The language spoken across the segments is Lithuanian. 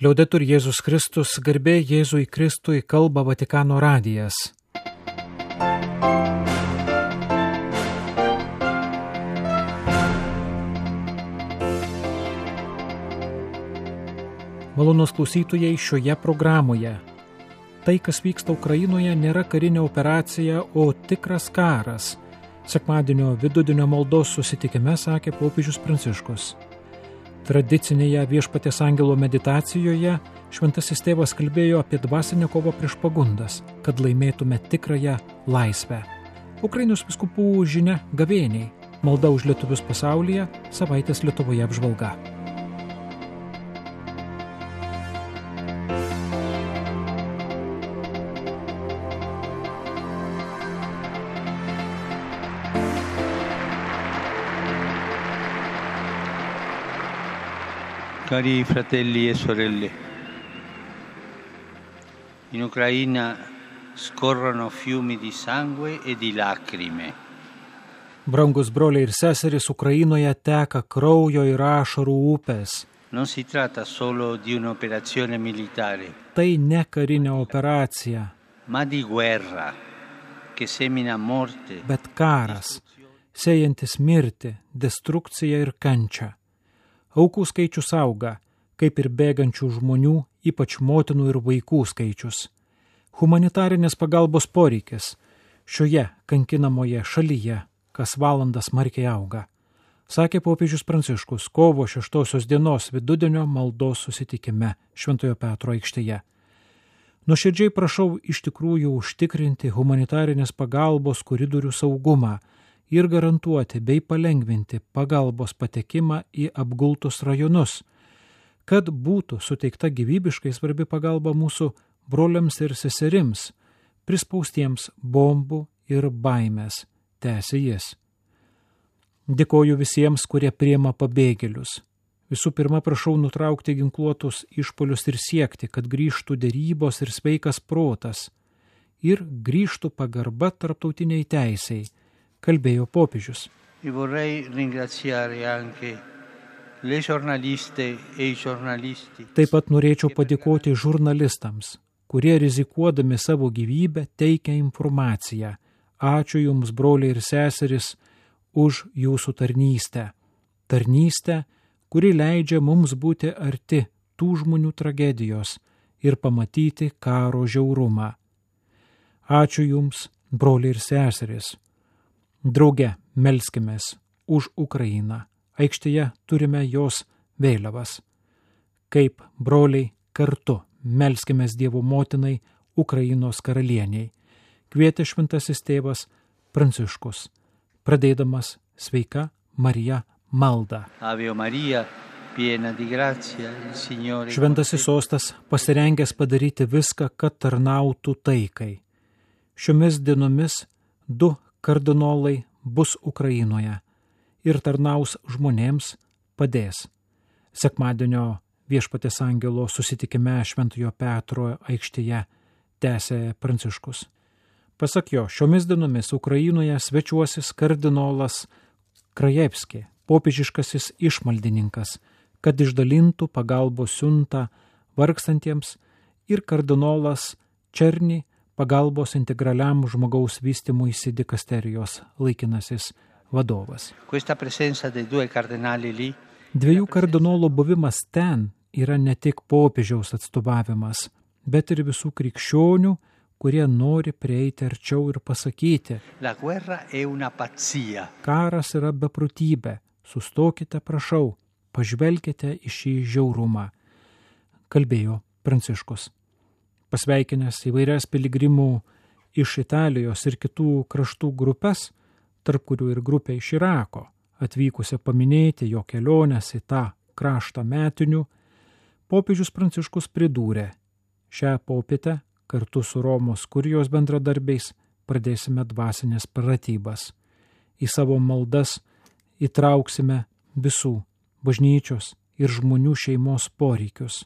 Liaudetur Jėzus Kristus, garbė Jėzui Kristui, kalba Vatikano radijas. Malonūs klausytojai, šioje programoje. Tai, kas vyksta Ukrainoje, nėra karinė operacija, o tikras karas. Sekmadienio vidudienio maldos susitikime sakė popiežius Pranciškus. Tradicinėje Viešpaties angelo meditacijoje šventasis tėvas kalbėjo apie dvasinę kovą prieš pagundas, kad laimėtume tikrąją laisvę. Ukrainos vyskupų žinia gavėniai, malda už lietuvius pasaulyje, savaitės Lietuvoje apžvalga. Cari fratelli e sorelle, in Ucraina scorrono fiumi di sangue e di lacrime. Brangus broliai ir seserys, Ukrainoje teka kraujo ir ašarų upės. Non si tratta solo di un'operazione militare. Tai ne karinė operacija, Ma di guerra che semina morte. bet karas, sėjantis mirtį, destrukciją ir kančią. Aukų skaičius auga, kaip ir bėgančių žmonių, ypač motinų ir vaikų skaičius. Humanitarinės pagalbos poreikis šioje kankinamoje šalyje kas valandą smarkiai auga, sakė popiežius Pranciškus kovo 6 dienos vidudienio maldos susitikime Šventojo Petro aikštėje. Nuoširdžiai prašau iš tikrųjų užtikrinti humanitarinės pagalbos koridorių saugumą ir garantuoti bei palengvinti pagalbos patekimą į apgultus rajonus, kad būtų suteikta gyvybiškai svarbi pagalba mūsų broliams ir seserims, prispaustiems bombų ir baimės, tęsė jis. Dėkoju visiems, kurie priima pabėgėlius. Visų pirma, prašau nutraukti ginkluotus išpuolius ir siekti, kad grįžtų derybos ir sveikas protas ir grįžtų pagarba tarptautiniai teisei, kalbėjo popiežius. Vorrei ringraziare anche le giornaliste e I giornalisti. Taip pat norėčiau padėkoti žurnalistams, kurie rizikuodami savo gyvybę teikia informaciją. Ačiū Jums, broliai ir seseris, už Jūsų tarnystę. Tarnystę, kuri leidžia mums būti arti tų žmonių tragedijos ir pamatyti karo žiaurumą. Ačiū Jums, broliai ir seseris. Drauge melskimės už Ukrainą. Aikštėje turime jos vėliavas. Kaip broliai kartu melskimės Dievo motinai Ukrainos karalieniai, kvietė šventasis tėvas Pranciškus, pradėdamas Sveika Marija maldą. Ave Maria, piena di grazia, il Signore. Šventasis sostas pasirengęs padaryti viską, kad tarnautų taikai. Šiomis dienomis 2 kardinolai bus Ukrainoje ir tarnaus žmonėms, padės. Sekmadienio Viešpaties angelo susitikime Šventojo Petro aikštėje tęsė Pranciškus. Pasak jo, šiomis dienomis Ukrainoje svečiuosis kardinolas Krajevski, popiežiškasis išmaldininkas, kad išdalintų pagalbos siuntą vargstantiems, ir kardinolas Černy, pagalbos integraliam žmogaus vystymuisi dikasterijos laikinasis vadovas. Questa presenza dei 2 cardinali lì. 2 kardinolų buvimas ten yra ne tik popiežiaus atstovavimas, bet ir visų krikščionių, kurie nori prieiti arčiau ir pasakyti: La guerra è una pazzia. Karas yra beprotybė, sustokite, prašau, pažvelkite į šį žiaurumą, kalbėjo Pranciškus. Pasveikinęs įvairias piligrimų iš Italijos ir kitų kraštų grupės, tarp kurių ir grupė iš Irako, atvykusią paminėti jo kelionės į tą kraštą metinių, popiežius Pranciškus pridūrė: šią popietę kartu su Romos kurijos bendradarbiais pradėsime dvasinės pratybas. Į savo maldas įtrauksime visų bažnyčios ir žmonių šeimos poreikius.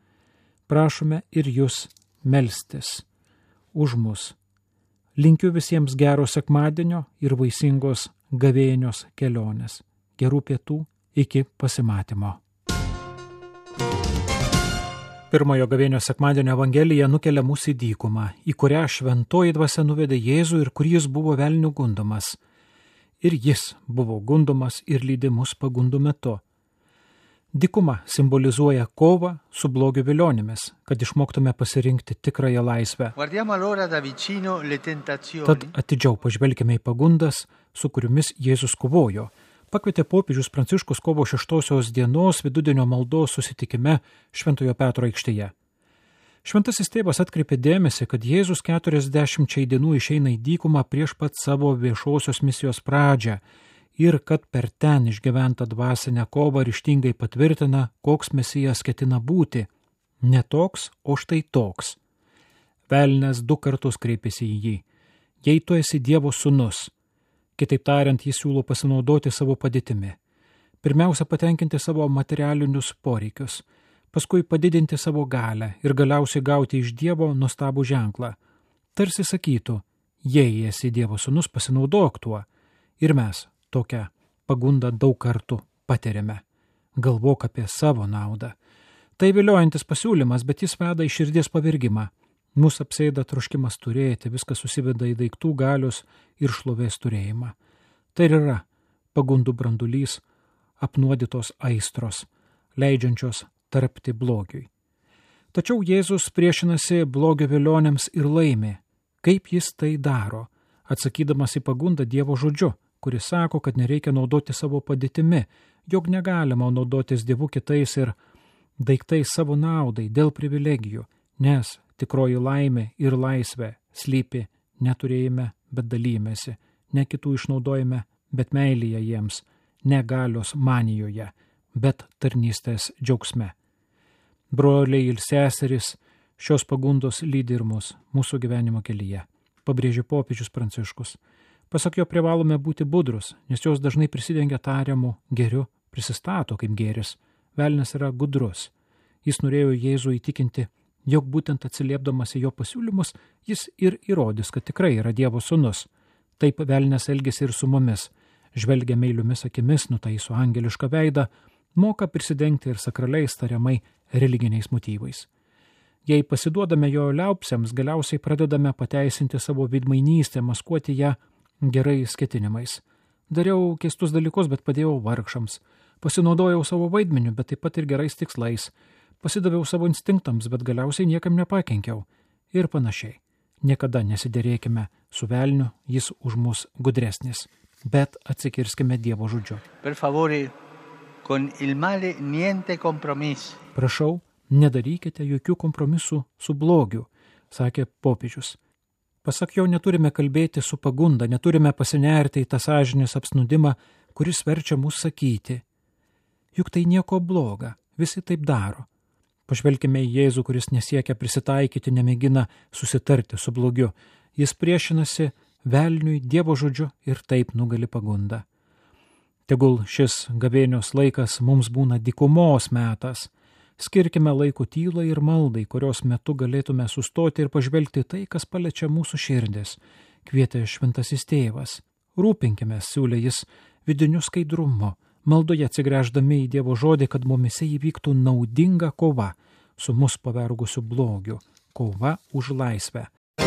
Prašome ir jūs melstis už mus. Linkiu visiems gero sekmadienio ir vaisingos gavėnios kelionės. Gerų pietų, iki pasimatymo. Pirmojo gavėnios sekmadienio evangelija nukelia mus į dykumą, į kurią šventoji dvasia nuvedė Jėzų ir kur jis buvo velnių gundomas. Ir jis buvo gundomas ir lydimus pagundų metu. Dykuma simbolizuoja kovą su blogio vilionimis, kad išmoktume pasirinkti tikrąją laisvę. Tad atidžiau pažvelkime į pagundas, su kuriomis Jėzus kovojo. Pakvietė popiežius Pranciškus kovo 6 dienos vidudienio maldos susitikime Šventojo Petro aikštėje. Šventasis tėvas atkreipė dėmesį, kad Jėzus 40 dienų išeina į dykumą prieš pat savo viešosios misijos pradžią ir kad per ten išgyventą dvasinę kovą ryžtingai patvirtina, koks Mesijas ketina būti. Ne toks, o štai toks. Velnias 2 kartus kreipėsi į jį. Jei tu esi Dievo sūnus, kitaip tariant, jis siūlo pasinaudoti savo padėtimi. Pirmiausia, patenkinti savo materialinius poreikius, paskui padidinti savo galią ir galiausiai gauti iš Dievo nuostabų ženklą. Tarsi sakytų, jei esi Dievo sūnus, pasinaudok tuo. Ir mes tokią pagundą daug kartų patiriame. Galvok apie savo naudą. Tai viliojantis pasiūlymas, bet jis veda į širdies pavergimą. Mūsų apsėda troškimas turėti, viskas susiveda į daiktų galios ir šlovės turėjimą. Tai ir yra pagundų brandulys, apnuodytos aistros, leidžiančios tarpti blogiui. Tačiau Jėzus priešinasi blogio vilionėms ir laimi. Kaip jis tai daro? Atsakydamas į pagundą Dievo žodžiu, kuris sako, kad nereikia naudoti savo padėtimi, jog negalima naudotis Dievu kitais ir daiktais savo naudai dėl privilegijų, nes tikroji laimė ir laisvė slypi neturėjime, bet dalymėsi, ne kitų išnaudojime, bet meilėje jiems, ne galios manijoje, bet tarnystės džiaugsme. Broliai ir seserys, šios pagundos lydi ir mus, mūsų gyvenimo kelyje, pabrėžė popiežius Pranciškus. Pasak jo privalome būti budrus, nes jos dažnai prisidengia tariamu geriu, prisistato kaip gėris. Velnias yra gudrus. Jis norėjo Jėzų įtikinti, jog būtent atsiliepdamas į jo pasiūlymus, jis ir įrodys, kad tikrai yra Dievo sūnus. Taip velnias elgėsi ir su mumis, žvelgia meiliomis akimis, nutaiso angelišką veidą, moka prisidengti ir sakraliais tariamai religiniais motyvais. Jei pasiduodame jo liaupsiams, galiausiai pradedame pateisinti savo vidmainystę, maskuoti ją gerais ketinimais. Dariau keistus dalykus, bet padėjau vargšams. Pasinaudojau savo vaidmeniu, bet taip pat ir gerais tikslais. Pasidaviau savo instinktams, bet galiausiai niekam nepakenkiau. Ir panašiai. Niekada nesiderėkime su velniu, jis už mus gudresnis. Bet atsikirskime Dievo žodžiu. Per favore, con il male niente compromis. Prašau, nedarykite jokių kompromisų su blogiu, sakė popiežius. Pasak jo, neturime kalbėti su pagunda, neturime pasinerti į tą sąžinės apsnūdimą, kuris verčia mus sakyti. Juk tai nieko bloga, visi taip daro. Pažvelkime į Jėzų, kuris nesiekia prisitaikyti, nemėgina susitarti su blogiu. Jis priešinasi velniui Dievo žodžiu ir taip nugali pagundą. Tegul šis gavėnios laikas mums būna dykumos metas. Skirkime laiko tylai ir maldai, kurios metu galėtume sustoti ir pažvelgti tai, kas paliečia mūsų širdis, kvietė šventasis tėvas. Rūpinkime, siūlė jis, vidiniu skaidrumu, maldoje atsigręždami į Dievo žodį, kad mumise įvyktų naudinga kova su mus pavergusiu blogiu, kova už laisvę.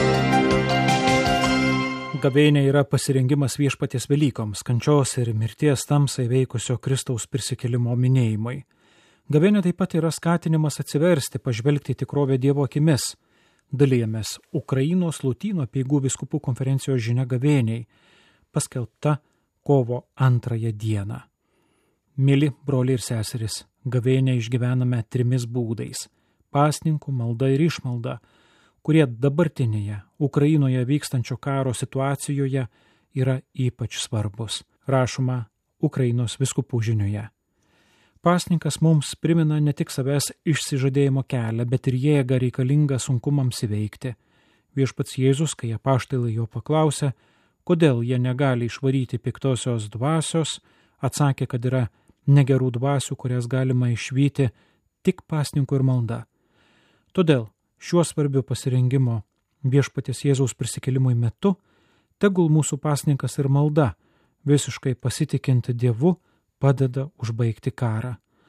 Gavėnė yra pasirengimas viešpaties Velykoms, kančios ir mirties tamsai veikusio Kristaus prisikėlimo minėjimui. Gavėnė taip pat yra skatinimas atsiversti, pažvelgti tikrovę Dievo akimis. Dalijamės Ukrainos Lotynų apeigų vyskupų konferencijos žinia gavėniai, paskelbta kovo 2 dieną. Mili broliai ir seserys, gavėnę išgyvename 3 būdais – pasninkų, malda ir išmalda, kurie dabartinėje Ukrainoje vykstančio karo situacijoje yra ypač svarbus, rašoma Ukrainos vyskupų žinioje. Pasninkas mums primena ne tik savęs išsižadėjimo kelią, bet ir jėgą reikalingą sunkumams įveikti. Viešpats Jėzus, kai apaštalai jo paklausė, kodėl jie negali išvaryti piktosios dvasios, atsakė, kad yra negerų dvasių, kurias galima išvyti tik pasninku ir malda. Todėl šiuo svarbiu pasirengimo viešpaties Jėzaus prisikėlimui metu tegul mūsų pasninkas ir malda, visiškai pasitikinti Dievu, padeda užbaigti karą.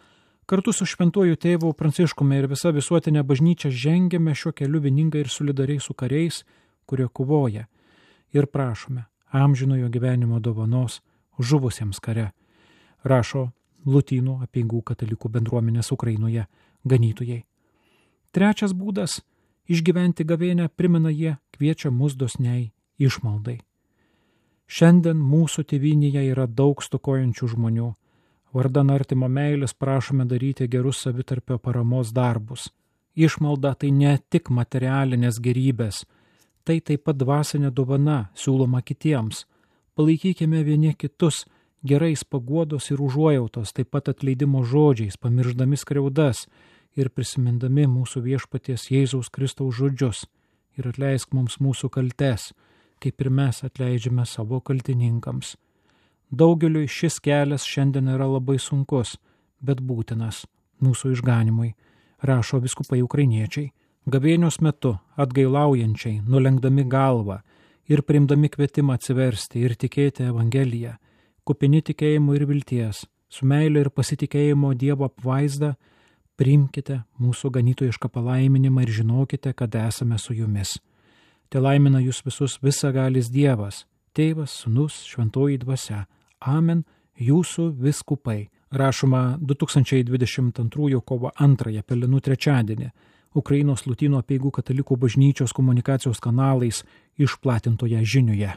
Kartu su šventuoju tėvu Pranciškumi ir visa visuotinė bažnyčia žengiame šiuo keliu vieningai ir solidariai su kariais, kurie kovoja, ir prašome amžinojo gyvenimo dovanos žuvusiems kare, rašo Lotynų apeigų katalikų bendruomenės Ukrainoje ganytojai. Trečias būdas – išgyventi gavėnią, primena jie, kviečia mus dosniai išmaldai. Šiandien mūsų tėvynėje yra daug stokojančių žmonių. Vardan artimo meilės prašome daryti gerus savitarpio paramos darbus. Išmalda tai ne tik materialinės gerybės, tai taip pat dvasinė dovana siūloma kitiems. Palaikykime vieni kitus gerais paguodos ir užuojautos, taip pat atleidimo žodžiais, pamirždami skriaudas ir prisimindami mūsų viešpaties Jėzaus Kristaus žodžius. Ir atleisk mums mūsų kaltes, kaip ir mes atleidžiame savo kaltininkams. Daugeliui šis kelias šiandien yra labai sunkus, bet būtinas mūsų išganimui, rašo vyskupai ukrainiečiai. Gavėnios metu atgailaujančiai, nulenkdami galvą ir priimdami kvietimą atsiversti ir tikėti Evangeliją, kupini tikėjimo ir vilties, su meilė ir pasitikėjimo Dievo apvaizda, priimkite mūsų ganytojišką palaiminimą ir žinokite, kad esame su jumis. Te laimina jūs visus visagalis Dievas, Tėvas, Sūnus, Šventoji Dvasia. Amen, jūsų vyskupai. Rašoma 2022 kovo 2 Pelenų trečiadienį Ukrainos Lotynų apeigų katalikų bažnyčios komunikacijos kanalais išplatintoje žinioje.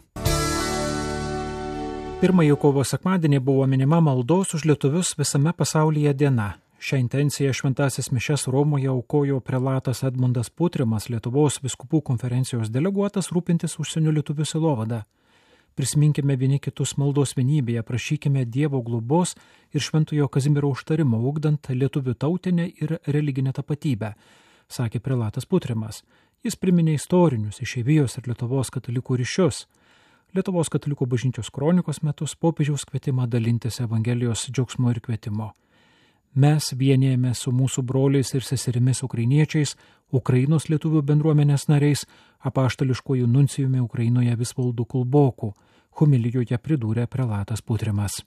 1 kovo sekmadienį buvo minima maldos už lietuvius visame pasaulyje diena. Šią intenciją šventasis mišias Romoje aukojo prelatas Edmundas Putrimas, Lietuvos vyskupų konferencijos deleguotas rūpintis užsienio lietuvių sielovada. Prisiminkime vieni kitus maldos vienybėje, prašykime Dievo globos ir šventojo Kazimiero užtarimo, ugdant lietuvių tautinę ir religinę tapatybę, sakė prelatas Putrimas. Jis priminė istorinius išeivijos ir Lietuvos katalikų ryšius. Lietuvos katalikų bažnyčios kronikos metus popiežiaus kvietimą dalintis Evangelijos džiaugsmo ir kvietimo. Mes vienijame su mūsų broliais ir seserimis ukrainiečiais, Ukrainos lietuvių bendruomenės nariais, apaštališkojų nuncijumi Ukrainoje Visvaldu Kulboku, homilijoje pridūrė prelatas Putrimas.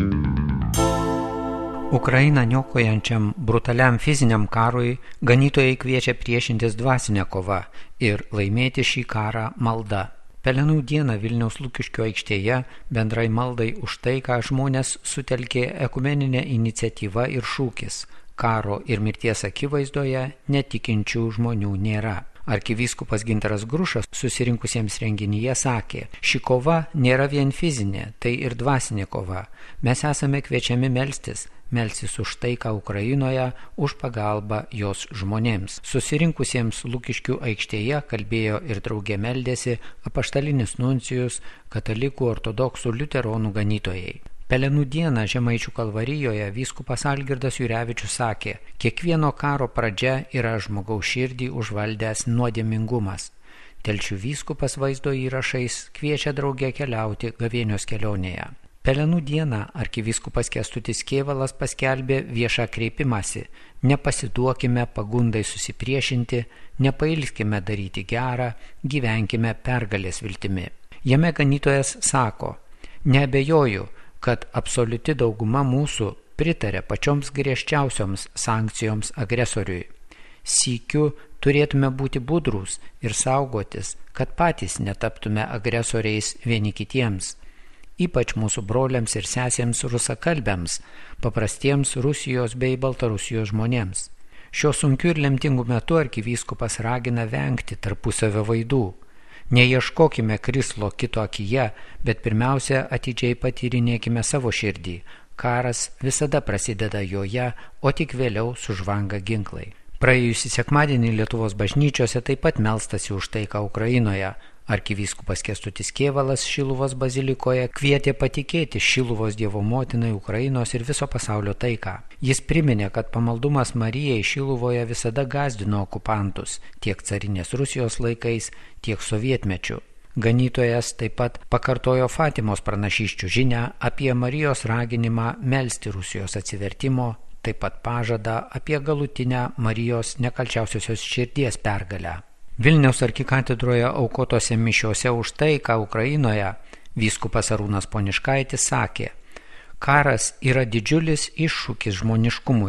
Ukrainą niokojančiam brutaliam fiziniam karui ganytojai kviečia priešintis dvasinę kovą ir laimėti šį karą malda. Pelenų dieną Vilniaus Lukiškių aikštėje bendrai maldai už taiką žmonės sutelkė ekumeninė iniciatyva ir šūkis – karo ir mirties akivaizdoje netikinčių žmonių nėra. Arkivyskupas Gintaras Grušas susirinkusiems renginyje sakė, ši kova nėra vien fizinė, tai ir dvasinė kova. Mes esame kviečiami melstis už taiką Ukrainoje, už pagalbą jos žmonėms. Susirinkusiems Lukiškių aikštėje kalbėjo ir draugė meldėsi apaštalinis nuncijus, katalikų, ortodoksų, liuteronų ganytojai. Pelenų dieną Žemaičių Kalvarijoje vyskupas Algirdas Jurevičius sakė, kiekvieno karo pradžia yra žmogaus širdį užvaldęs nuodėmingumas. Telšių vyskupas vaizdo įrašais kviečia drauge keliauti gavėnios kelionėje. Pelenų dieną arkivyskupas Kęstutis Kėvalas paskelbė viešą kreipimąsi: nepasiduokime pagundai susipriešinti, nepailskime daryti gerą, gyvenkime pergalės viltimi. Jame ganytojas sako, neabejoju, kad absoliuti dauguma mūsų pritarė pačioms griežčiausioms sankcijoms agresoriui. Sykiu turėtume būti budrūs ir saugotis, kad patys netaptume agresoriais vieni kitiems. Ypač mūsų broliams ir sesėms rusakalbiams, paprastiems Rusijos bei Baltarusijos žmonėms. Šiuo sunkiu ir lemtingu metu arkivyskupas ragina vengti tarpusavio vaidų. Neieškokime krislo kito akyje, bet pirmiausia atidžiai patyrinėkime savo širdį. Karas visada prasideda joje, o tik vėliau sužvanga ginklai. Praėjusį sekmadienį Lietuvos bažnyčiose taip pat melstasi už taiką Ukrainoje. Arkivyskupas Kęstutis Kėvalas Šiluvos bazilikoje kvietė patikėti Šiluvos Dievo motinai Ukrainos ir viso pasaulio taiką. Jis priminė, kad pamaldumas Marijai Šiluvoje visada gąsdino okupantus, tiek carinės Rusijos laikais, tiek sovietmečiu. Ganytojas taip pat pakartojo Fatimos pranašysčių žinią apie Marijos raginimą melsti Rusijos atsivertimo, taip pat pažadą apie galutinę Marijos nekalčiausiosios širdies pergalę. Vilniaus arkikatedroje aukotose mišiose už taiką Ukrainoje vyskupas Arūnas Poniškaitis sakė, karas yra didžiulis iššūkis žmoniškumui,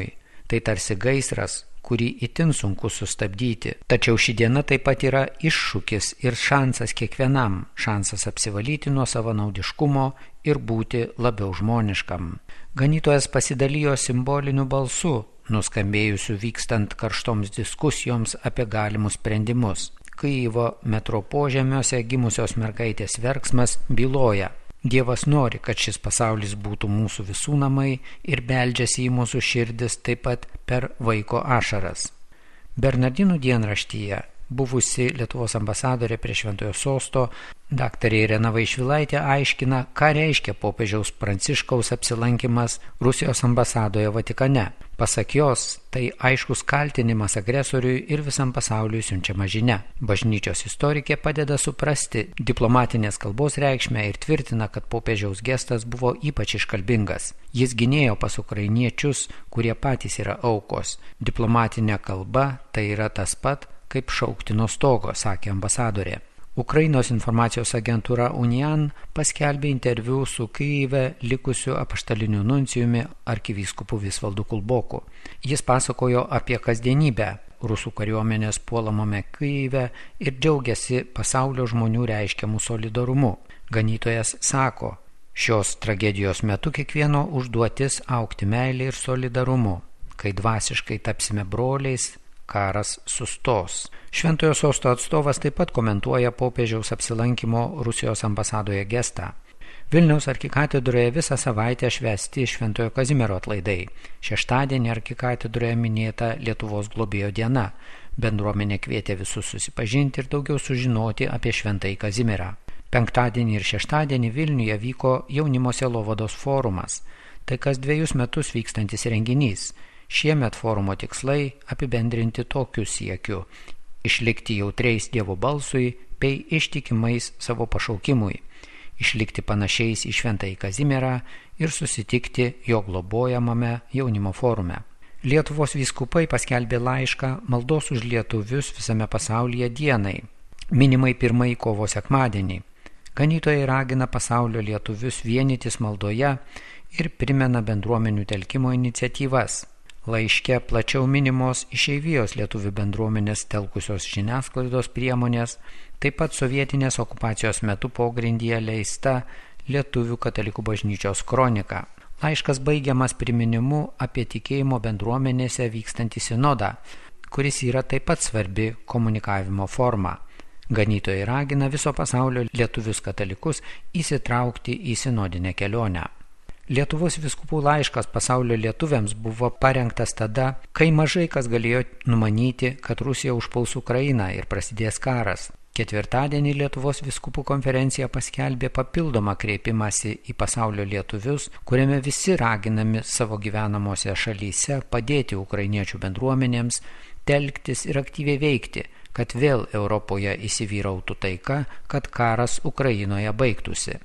Tai tarsi gaisras, kurį itin sunku sustabdyti. Tačiau ši diena taip pat yra iššūkis ir šansas kiekvienam, šansas apsivalyti nuo savanaudiškumo ir būti labiau žmoniškam. Ganytojas pasidalijo simboliniu balsu, nuskambėjusiu vykstant karštoms diskusijoms apie galimus sprendimus. Kijevo metro požemiuose gimusios mergaitės verksmas byloja: Dievas nori, kad šis pasaulis būtų mūsų visų namai ir beldžiasi į mūsų širdis taip pat per vaiko ašaras. Bernardinų dienraštyje buvusi Lietuvos ambasadorė prie Šventojo Sosto, daktarė Irena Vaišvilaitė aiškina, ką reiškia popiežiaus Pranciškaus apsilankimas Rusijos ambasadoje Vatikane. Pasak jos, tai aiškus kaltinimas agresoriui ir visam pasauliui siunčiama žinia. Bažnyčios istorikė padeda suprasti diplomatinės kalbos reikšmę ir tvirtina, kad popiežiaus gestas buvo ypač iškalbingas. Jis gynėjo pas ukrainiečius, kurie patys yra aukos. Diplomatinė kalba tai yra tas pat, kaip šaukti nuo stogo, sakė ambasadorė. Ukrainos informacijos agentūra Unian paskelbė interviu su Kijeve likusiu apaštaliniu nuncijumi arkivyskupu Visvaldu Kulboku. Jis pasakojo apie kasdienybę rusų kariuomenės puolamame Kijeve ir džiaugiasi pasaulio žmonių reiškiamų solidarumu. Ganytojas sako, šios tragedijos metu kiekvieno užduotis augti meilė ir solidarumu. Kai dvasiškai tapsime broliais, karas sustos. Šventojo Sosto atstovas taip pat komentuoja popiežiaus apsilankimo Rusijos ambasadoje gestą. Vilniaus arkikatedroje visą savaitę švęsti Šventojo Kazimiero atlaidai. Šeštadienį arkikatedroje minėta Lietuvos globėjo diena. Bendruomenė kvietė visus susipažinti ir daugiau sužinoti apie Šventąjį Kazimierą. Penktadienį ir šeštadienį Vilniuje vyko jaunimo sielovados forumas. Tai kas 2 metus vykstantis renginys. Šiemet forumo tikslai apibendrinti tokiu siekiu: išlikti jautriais Dievo balsui bei ištikimais savo pašaukimui, išlikti panašiais į Šventąjį Kazimierą ir susitikti jo globojamame jaunimo forume. Lietuvos vyskupai paskelbė laišką maldos už lietuvius visame pasaulyje dienai, minimai 1 kovo sekmadienį. Ganytojai ragina pasaulio lietuvius vienytis maldoje ir primena bendruomenių telkimo iniciatyvas. Laiške plačiau minimos išeivijos lietuvių bendruomenės telkusios žiniasklaidos priemonės, taip pat sovietinės okupacijos metu pogrindyje leista Lietuvių katalikų bažnyčios kronika. Laiškas baigiamas priminimu apie tikėjimo bendruomenėse vykstantį sinodą, kuris yra taip pat svarbi komunikavimo forma. Ganytojai ragina viso pasaulio lietuvius katalikus įsitraukti į sinodinę kelionę. Lietuvos vyskupų laiškas pasaulio lietuviams buvo parengtas tada, kai mažai kas galėjo numanyti, kad Rusija užpuls Ukrainą ir prasidės karas. Ketvirtadienį Lietuvos vyskupų konferencija paskelbė papildomą kreipimąsi į pasaulio lietuvius, kuriame visi raginami savo gyvenamose šalyse padėti ukrainiečių bendruomenėms, telktis ir aktyviai veikti, kad vėl Europoje įsivyrautų taika, kad karas Ukrainoje baigtųsi.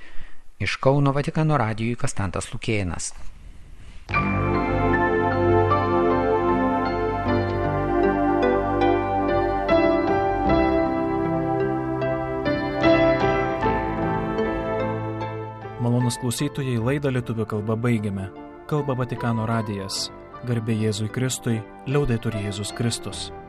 Iš Kauno Vatikano radijui Kastantas Lukėnas. Malonūs klausytojai, laidą lietuvių kalba baigiame. Kalba Vatikano radijas. Garbė Jėzui Kristui, liaudetur Jėzus Kristus.